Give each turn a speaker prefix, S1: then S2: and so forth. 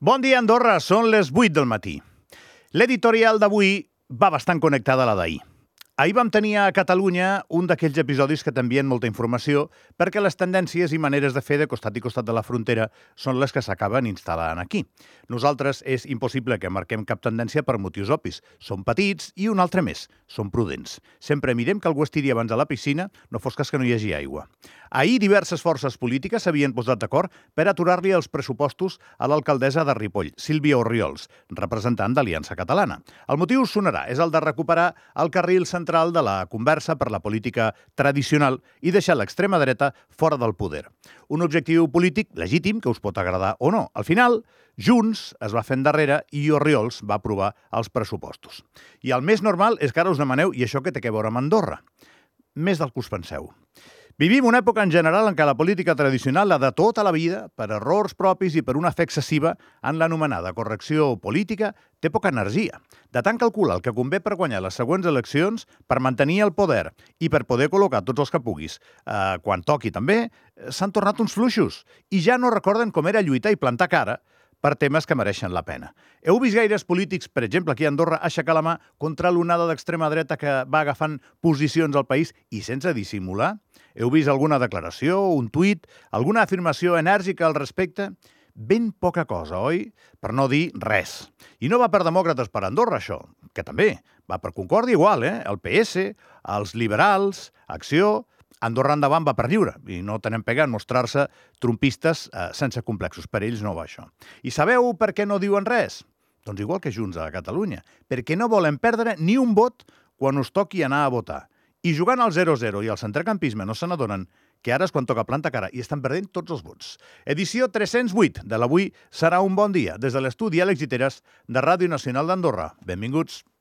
S1: Bon dia, Andorra. Són les 8 del matí. L'editorial d'avui va bastant connectada a la d'ahir. Ahir vam tenir a Catalunya un d'aquells episodis que t'envien molta informació perquè les tendències i maneres de fer de costat i costat de la frontera són les que s'acaben instal·lant aquí. Nosaltres és impossible que marquem cap tendència per motius obvis. Som petits i un altre més. Som prudents. Sempre mirem que algú estiri abans a la piscina, no fos cas que no hi hagi aigua. Ahir diverses forces polítiques s'havien posat d'acord per aturar-li els pressupostos a l'alcaldessa de Ripoll, Sílvia Orriols, representant d'Aliança Catalana. El motiu sonarà, és el de recuperar el carril central de la conversa per la política tradicional i deixar l'extrema dreta fora del poder. Un objectiu polític legítim que us pot agradar o no. Al final, Junts es va fer endarrere i Orriols va aprovar els pressupostos. I el més normal és que ara us demaneu, i això què té a veure amb Andorra? Més del que us penseu. Vivim una època en general en què la política tradicional, la de tota la vida, per errors propis i per una fe excessiva en l'anomenada correcció política, té poca energia. De tant calcular el que convé per guanyar les següents eleccions, per mantenir el poder i per poder col·locar tots els que puguis, quan toqui també, s'han tornat uns fluixos i ja no recorden com era lluitar i plantar cara per temes que mereixen la pena. Heu vist gaires polítics, per exemple, aquí a Andorra, aixecar la mà contra l'onada d'extrema dreta que va agafant posicions al país i sense dissimular? Heu vist alguna declaració, un tuit, alguna afirmació enèrgica al respecte? Ben poca cosa, oi? Per no dir res. I no va per demòcrates per Andorra, això, que també. Va per Concòrdia igual, El PS, els liberals, Acció... Andorra endavant va per lliure i no tenen pega en mostrar-se trumpistes sense complexos. Per ells no va això. I sabeu per què no diuen res? Doncs igual que Junts a Catalunya. Perquè no volen perdre ni un vot quan us toqui anar a votar. I jugant al 0-0 i al centrecampisme no se n'adonen que ara és quan toca plantar cara i estan perdent tots els vots. Edició 308 de l'Avui serà un bon dia des de l'estudi Àlex Giteres de Ràdio Nacional d'Andorra. Benvinguts.